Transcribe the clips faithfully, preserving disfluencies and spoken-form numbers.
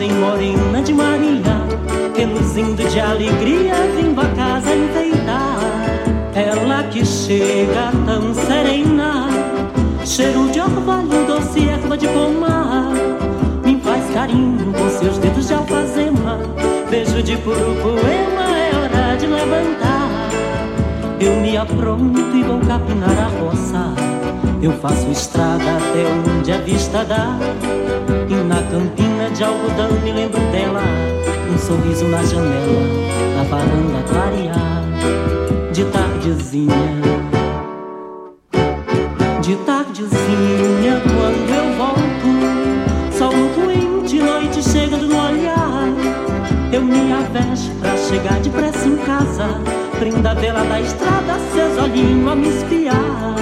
imagem morena de Maria, reluzindo de alegria, vindo a casa enfeitar. Ela que chega tão serena, cheiro de orvalho, doce erva de pomar, me faz carinho com seus dedos de alfazema, beijo de puro poema, é hora de levantar. Eu me apronto e vou capinar a roça, eu faço estrada até onde a vista dá, e na campina de algodão me lembro dela, um sorriso na janela, na varanda clarear. De tardezinha, de tardezinha, quando eu volto, sol quente, noite chegando no olhar, eu me avesto pra chegar depressa em casa, prenda a vela da estrada, seus olhinhos a me espiar.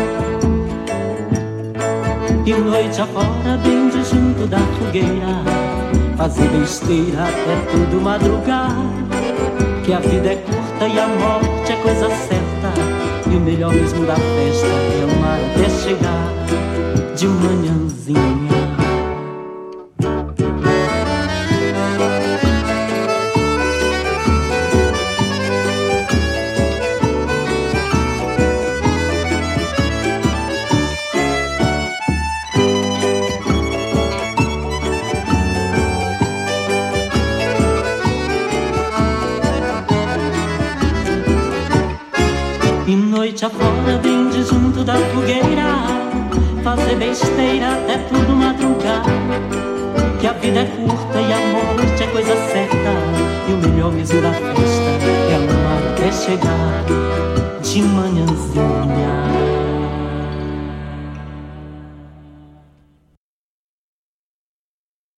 E noite afora, bem de junto da fogueira, fazer besteira até tudo madrugar, que a vida é curta e a morte é coisa certa, e o melhor mesmo da festa é amar até chegar de manhãzinha. Noite afora, bem de junto da fogueira, fazer besteira até tudo madrugar, que a vida é curta e a morte é coisa certa, e o melhor mesmo da festa é amar até chegar